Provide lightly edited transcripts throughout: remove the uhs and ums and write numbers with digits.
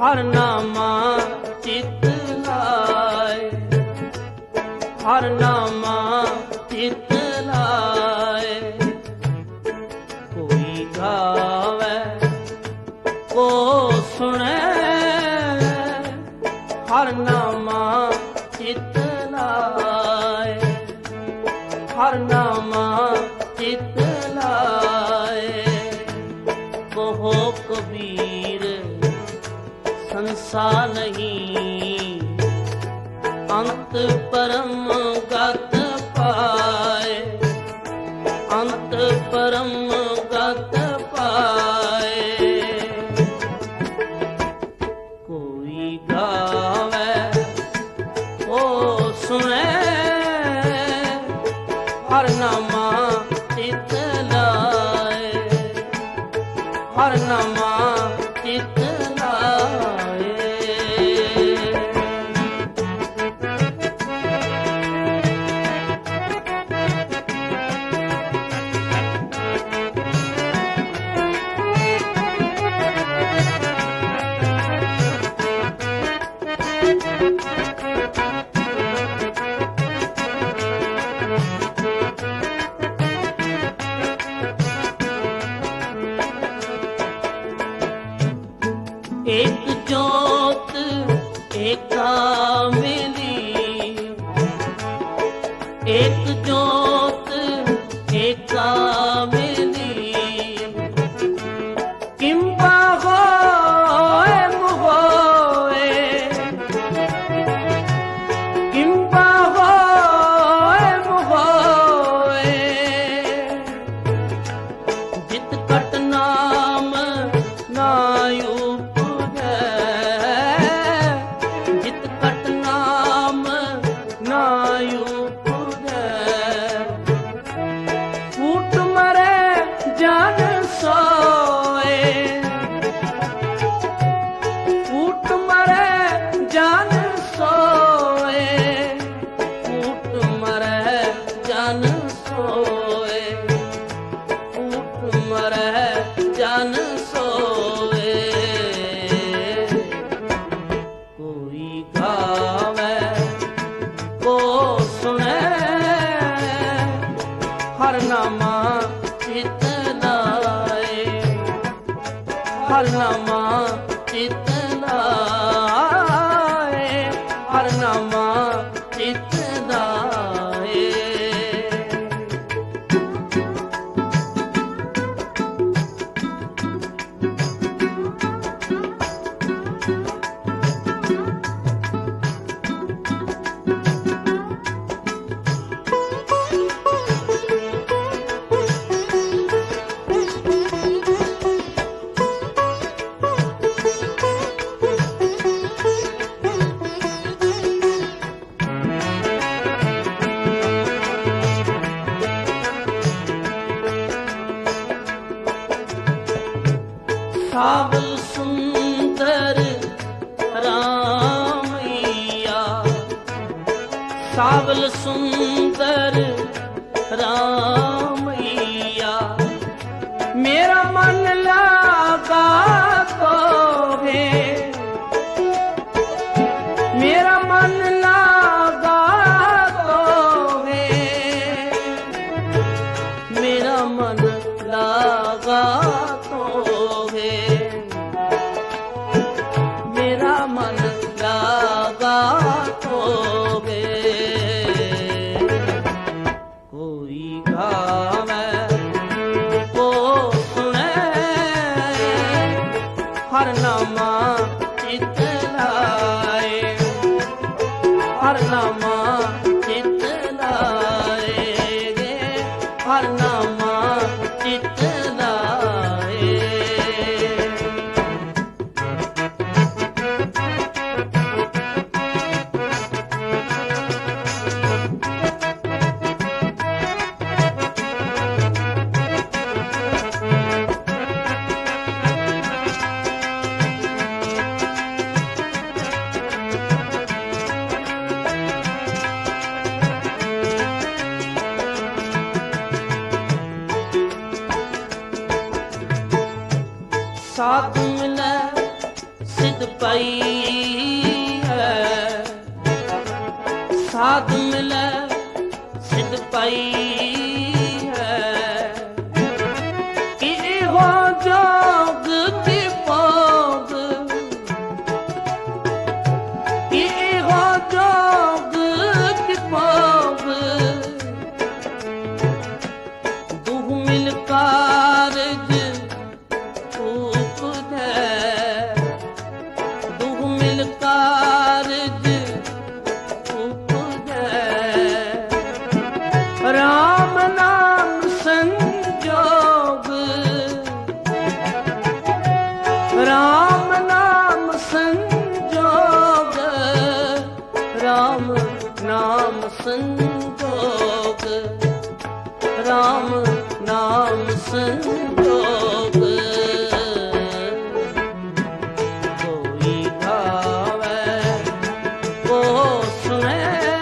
हर नामा चित लाए, हर नामा चित लाए। कोई गावे को सुने, हर नामा चित लाए, हर नामा चित लाए। कहो कबीर संसार नहीं, अंत परम गत पाए, अंत परम गत पाए। कोई गावे ओ सुने, हर नामा चित लाए, हर नामा चित लाए। एक जोत एका मिली, एक जोत एका मिली। किंबा होए मुहोए, किंबा होए मुहोए। जित कट नाम नायु जन सोए। कोई गावे को सुने, हर नामा चित लाए, हर नामा चित लाए, हर नामा चित लाए। सावल सुंदर रामैया, सावल सुंदर रामैया। मेरा मन लगा तो है, मेरा मन लगा तो है, मेरा मन लगा तो है, मेरा मन लगा तो है। कोई गावे को सुने, हर नामा ਪਾਈ ਹੈ, ਸਾਧ ਮਿਲੈ ਸਿਧ ਪਾਈ ਹੈ, ਕਿ ਇਹੋ ਜੋਗ ਕੀ ਭੋਗ, ਕਿ ਇਹੋ ਜੋਗ ਕੀ ਭੋਗ, ਦੁਹ ਮਿਲ ਕਾਰਜ ਉਪਜੈ, ਦੁਹ ਮਿਲ ਕਾਰਜ ਰਾਮ ਨਾਮ ਸੰਜੋਗ, ਰਾਮ ਨਾਮ ਸੰਜੋਗ, ਰਾਮ ਨਾਮ ਸੰਜੋਗ, ਰਾਮ ਨਾਮ ਸੰਜੋਗ, ਕੋਈ ਗਾਵੇ ਕੋ ਸੁਣੇ,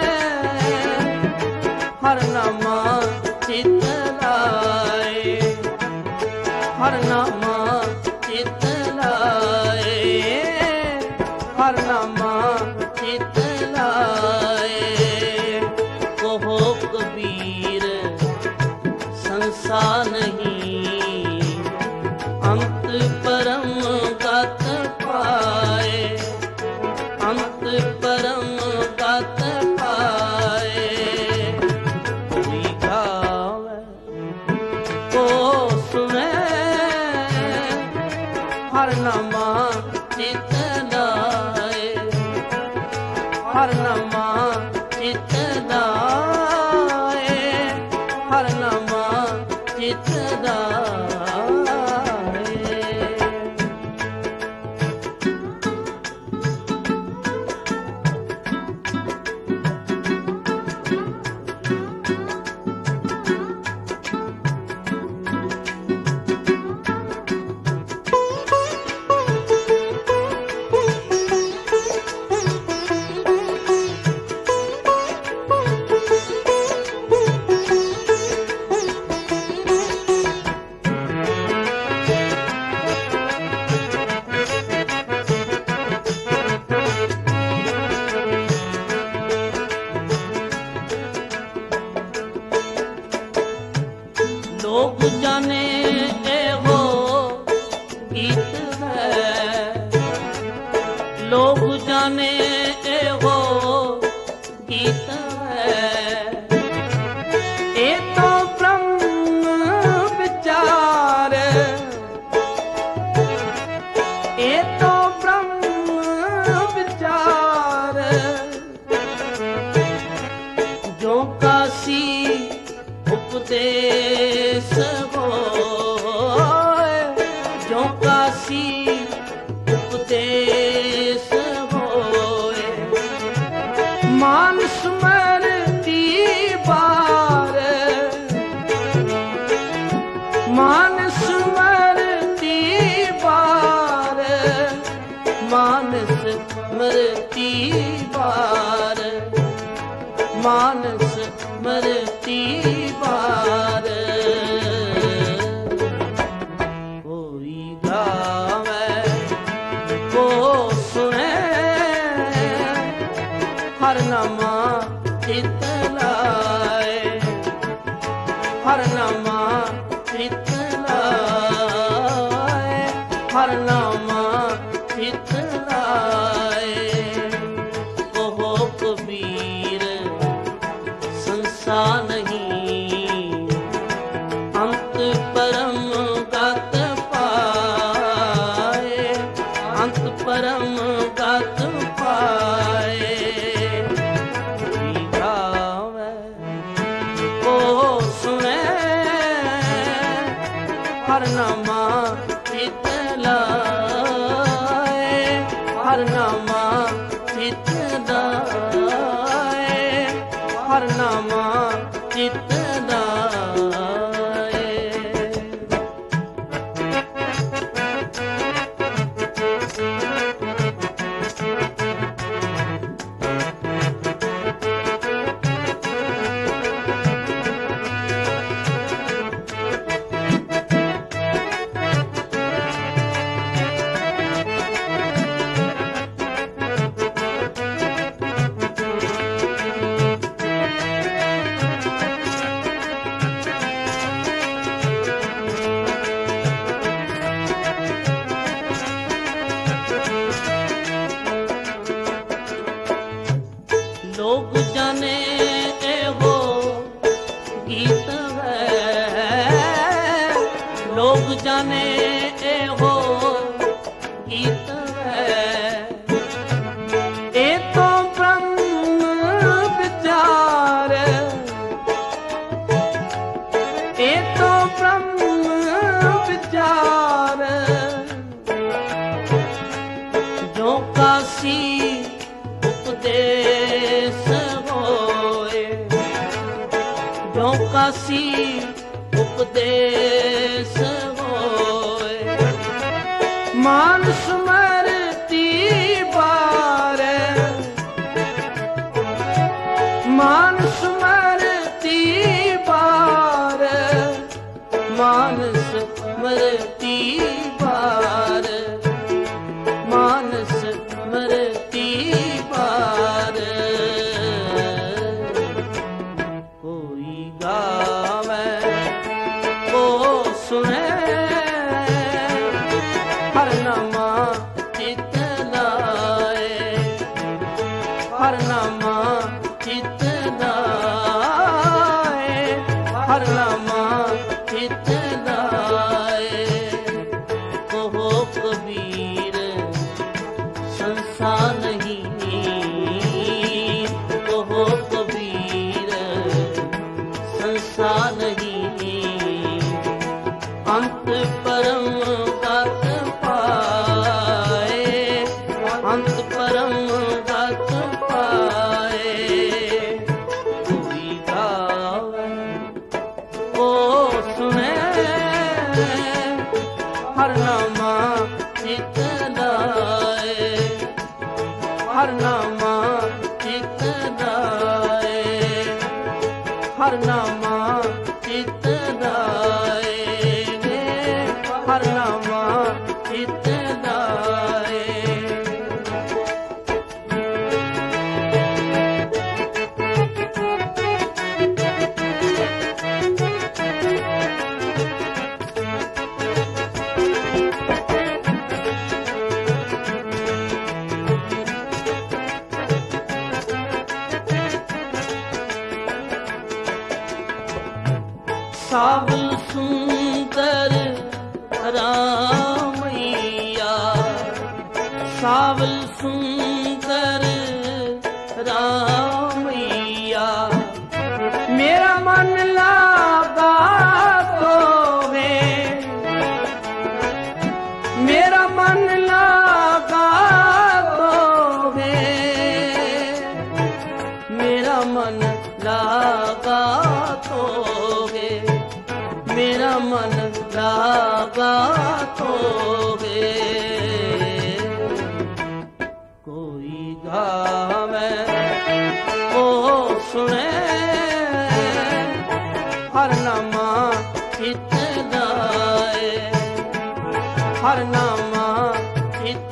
ਹਰ ਨਾਮਾ ਚਿਤ ਲਾਏ, ਹਰ ਨਾਮਾ ਚਿਤ ਲਾਏ, ਹਰ ਨਾਮਾ ਚਿਤ ਲਾਏ, ਕਹੋ ਕਬੀਰ ਸੰਸਾ ਨਹੀਂ, ਅੰਤ ਪਰਮ ਗਤ ਪਾਏ, ਅੰਤ ਪਰਮ ਗਤ ਪਾਏ, ਹਰ ਨਾਮਾ ਚਿਤ ਲਾਏ, ਹਰ ਨਾਮਾ ਚਿਤ ਲਾਏ, ਹਰ ਨਾਮਾ ਚਿਤ ਲਾਏ। ਲੋਕ ਜਾਣੇ ਇਹੋ ਗੀਤ ਹੈ, ਲੋਕ ਜਾਣੇ ਇਹੋ ਗੀਤ ਹੈ, ਇਹ ਤਾਂ ਬ੍ਰਹਮ ਵਿਚਾਰ, ਇਹ ਤਾਂ ਬ੍ਰਹਮ ਵਿਚਾਰ, ਜੋ ਕਾਸੀ ਉਪਦੇਸ ਹੋਏ, ਜੋ ਕਾਸੀ ਉਪਦੇਸ ਹੋਏ, ਮਾਨਸ ਮਰਤੀ ਬਾਰ, ਮਾਨਸ ਮਰਤੀ ਬਾਰ, ਮਾਨਸ ਮਰਤੀ ਬਾਰ, ਮਾਨਸ ਮਰਤੀ ਬਾਰ, ਕੋਈ ਗਾਵੇ ਕੋ ਸੁਣੇ, ਹਰ ਨਾਮਾ ਚਿਤ ਲਾਏ, ਹਰ ਨਾਮਾ ਚਿਤ ਲਾਏ, ਹਰ ਨਾਮਾ ਚਿਤ ਲਾਏ, ਕਹੋ ਕਬੀਰ ਸੰਸਾ ਨਹੀਂ, ਅੰਤ ਪਰਮ ਗਤ ਪਾਏ, ਅੰਤ ਪਰਮ ਗਤ ਪਾਏ, ਕੋਈ ਗਾਵੇ ਕੋ ਸੁਣੇ, ਹਰ ਨਾਮਾ ਚਿਤ ਲਾਏ, ਹਰ ਨਾਮਾ ਚਿਤ ਲਾਏ, ਹਰ ਨਾਮਾ ਚਿਤ ਲਾਏ। ਜਾਣੇ ਇਹੋ ਗੀਤ ਹੈ, ਇਹ ਤੋਂ ਬ੍ਰਹਮ ਵਿਚਾਰ, ਇਹ ਤੋਂ ਬ੍ਰਹਮ ਵਿਚਾਰ, ਜੋ ਕਾਸੀ ਉਪਦੇਸ ਹੋਏ, ਜੋ ਕਾਸੀ ਉਪਦੇਸ ਹੋਏ, ਮਾਨ ਸਮਰਤੀ ਬਾਰ, ਮਾਨ ਸਮਰਤੀ ਬਾਰ, ਮਾਨ ਸਮਰਤੀ ਬਾਰ, ਮਾਨ ਸਮਰਤੀ ਬਾਰ, ਕੋਈ ਗਾਵੇ ਕੋ ਸੁਣੇ, ਹਰ ਨਾਮਾ ਚਿਤ ਲਾਏ, ਹਰ ਨਾਮਾ ਚਿਤ ਲਾਏ, ਹਰ ਨਾਮਾ ਚਿਤ ਲਾਏ, ਕਹੋ ਕਬੀਰ ਸੰਸਾ ਨਹੀਂ, ਕਹੋ ਕਬੀਰ ਸੰਸਾ ਨਹੀਂ, ਅੰਤ ਪਰਮ ਗਤ ਪਾਏ, ਅੰਤ ਪਰਮ ਗਤ ਪਾਏ, ਕੋਈ ਗਾਵੇ ਕੋ ਸੁਣੇ, ਹਰ ਨਾਮਾ ਚਿਤ ਲਾਏ, ਹਰ ਨਾਮਾ ਚਿਤ ਲਾਏ, ਹਰ ਨਾਮਾ ਚਿਤ ਲਾਏ, ਹਰ ਨਾਮਾ ਚਿਤ ਲਾਏ। ਸਾਵਲ ਸੁੰਦਰ ਰਾਮਈਆ, ਸਾਵਲ ਸੁੰਦਰ ਰਾਮਈਆ, ਮੇਰਾ ਮਨ ਲਾਗਾ ਤੋਵੇ, ਮੇਰਾ ਮਨ ਲਾਗਾ ਤੋਵੇ, ਮੇਰਾ ਮਨ ਲਾਗਾ ਤੋਵੇ, ਮੇਰਾ ਮਨ ਲਾਗਾ ਤੋਵੇ, ਕੋਈ ਗਾਵੇ ਕੋ ਸੁਣੇ, ਹਰ ਨਾਮਾ ਚਿਤ ਲਾਏ, ਹਰ ਨਾਮਾ ਚਿਤ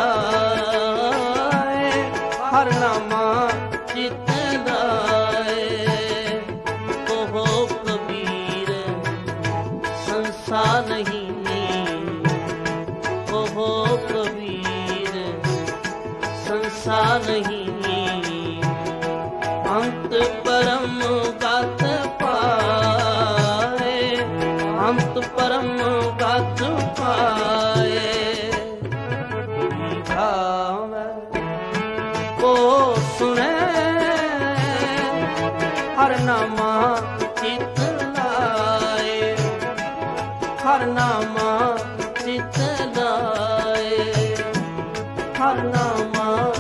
ਲਾਏ, ਹਰ ਨਾਮਾ ਚਿਤ ਲਾਏ, ਕਹੋ ਕਬੀਰ ਸੰਸਾ ਨਹੀਂ, ਕਹੋ ਕਬੀਰ ਸੰਸਾ ਨਹੀਂ, ਅੰਤ ਪਰਮ ਗਤ ਪਾਏ, ਅੰਤ ਪਰਮ ਗਤ ਪਾਏ, ਗਾਵੇ ਕੋ ਸੁਣੇ, ਹਰ ਨਾਮਾ ਚਿਤ ਲਾਏ, ਹਰ ਨਾਮਾ ਚਿਤ ਲਾਏ, ਹਰ ਨਾਮਾ